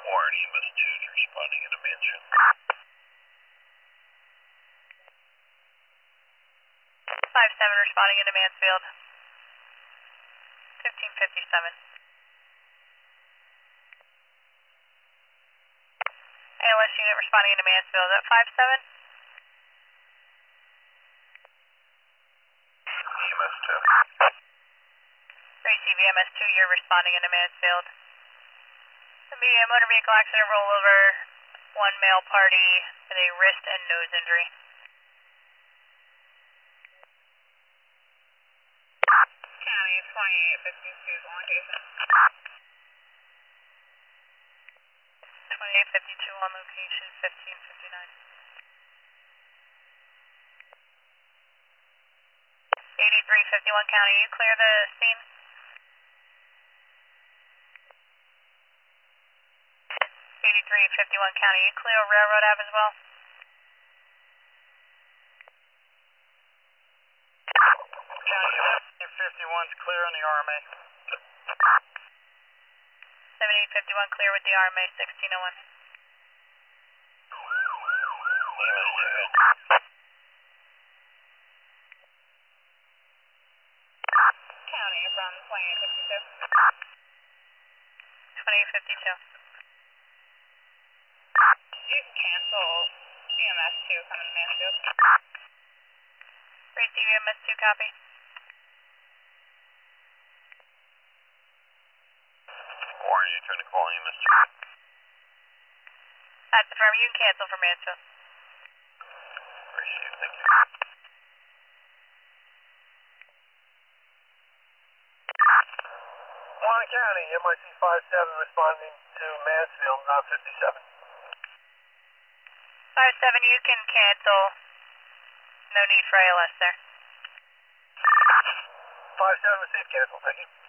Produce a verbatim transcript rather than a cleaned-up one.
Warren, E M S two is responding into Mansfield. five seven responding into Mansfield. fifteen fifty-seven. A L S unit responding into Mansfield. Is that five seven? E M S two. Receive E M S two, you're responding into Mansfield. Immediate motor vehicle accident rollover. One male party with a wrist and nose injury. County twenty-eight fifty-two is on location. twenty-eight fifty-two on location, fifteen fifty-nine. eighty-three fifty-one County, you clear the scene? eighty-three fifty-one County, you clear Railroad Ave as well? County fifty-one's clear on the R M A. seventy-eight fifty-one clear with the R M A, sixteen oh one. E M S two. County from twenty-eight fifty-two. twenty-eight fifty-two. You can cancel E M S two coming to Mansfield. Receive E M S two copy. Warren, you trying to call E M S two? That's the firm, you can cancel for Mansfield. Receive, thank you. Warren County, M I C five seven responding to Mansfield, not fifty-seven. five seven, you can cancel. No need for A L S there. five seven, receive, cancel, thank you.